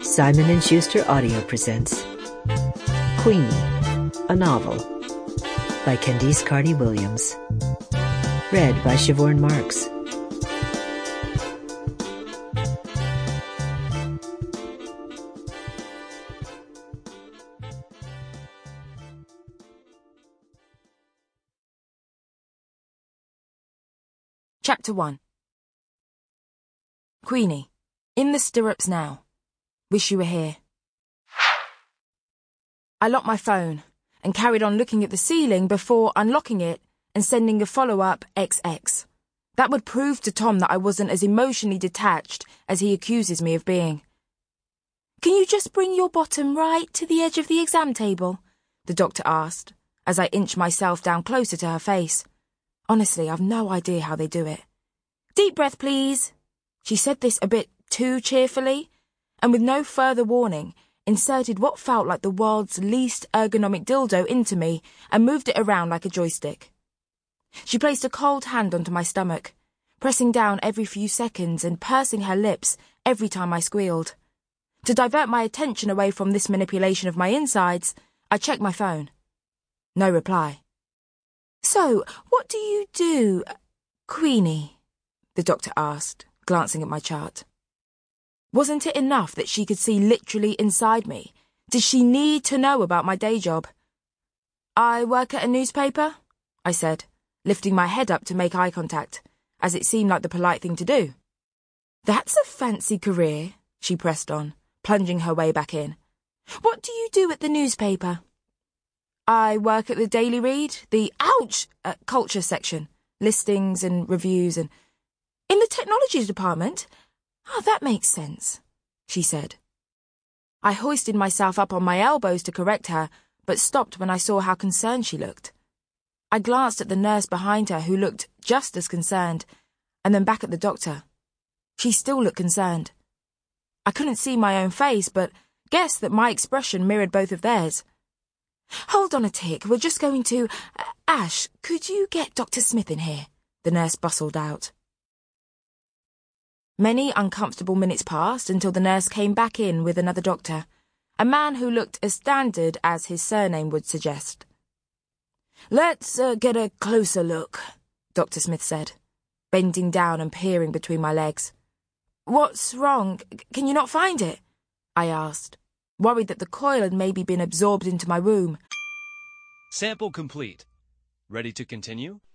Simon & Schuster Audio presents Queenie, a novel by Candice Carty-Williams. Read by Siobhan Marks. Chapter 1. Queenie, in the stirrups now. Wish you were here. I locked my phone and carried on looking at the ceiling before unlocking it and sending a follow-up XX. That would prove to Tom that I wasn't as emotionally detached as he accuses me of being. "Can you just bring your bottom right to the edge of the exam table?" the doctor asked, as I inched myself down closer to her face. Honestly, I've no idea how they do it. "Deep breath, please." She said this a bit too cheerfully, and with no further warning, inserted what felt like the world's least ergonomic dildo into me and moved it around like a joystick. She placed a cold hand onto my stomach, pressing down every few seconds and pursing her lips every time I squealed. To divert my attention away from this manipulation of my insides, I checked my phone. No reply. "So, what do you do, Queenie?" the doctor asked, glancing at my chart. Wasn't it enough that she could see literally inside me? Did she need to know about my day job? "I work at a newspaper," I said, lifting my head up to make eye contact, as it seemed like the polite thing to do. "That's a fancy career," she pressed on, plunging her way back in. "What do you do at the newspaper?" "I work at the Daily Read, the culture section, listings and reviews and..." "In the technology department? Oh, that makes sense," she said. I hoisted myself up on my elbows to correct her, but stopped when I saw how concerned she looked. I glanced at the nurse behind her, who looked just as concerned, and then back at the doctor. She still looked concerned. I couldn't see my own face, but guessed that my expression mirrored both of theirs. "Hold on a tick, we're just going to... Ash, could you get Dr. Smith in here?" the nurse bustled out. Many uncomfortable minutes passed until the nurse came back in with another doctor, a man who looked as standard as his surname would suggest. "Let's get a closer look," Dr. Smith said, bending down and peering between my legs. "What's wrong? Can you not find it?" I asked, worried that the coil had maybe been absorbed into my womb. Sample complete. Ready to continue?